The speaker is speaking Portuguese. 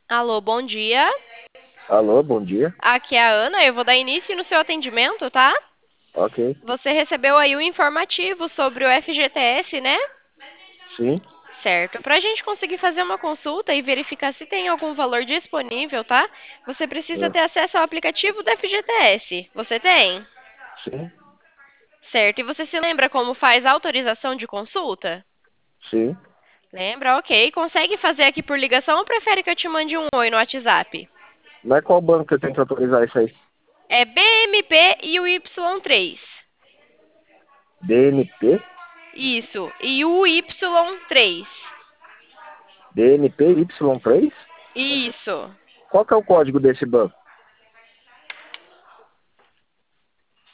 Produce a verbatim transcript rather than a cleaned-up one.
Alô, bom dia. Alô, bom dia. Aqui é a Ana, eu vou dar início no seu atendimento, tá? Ok. Você recebeu aí o informativo sobre o F G T S, né? Sim, Certo. Para a gente conseguir fazer uma consulta e verificar se tem algum valor disponível, tá? Você precisa é, ter acesso ao aplicativo do F G T S. Você tem? sim, Certo. E você se lembra como faz a autorização de consulta? sim. Lembra? Ok. Consegue fazer aqui por ligação ou prefere que eu te mande um oi no WhatsApp? Mas qual banco que eu tenho que autorizar isso aí? É B M P e o Y três. D N P? Isso. E o Y três. D N P Y três? Isso. Qual que é o código desse banco?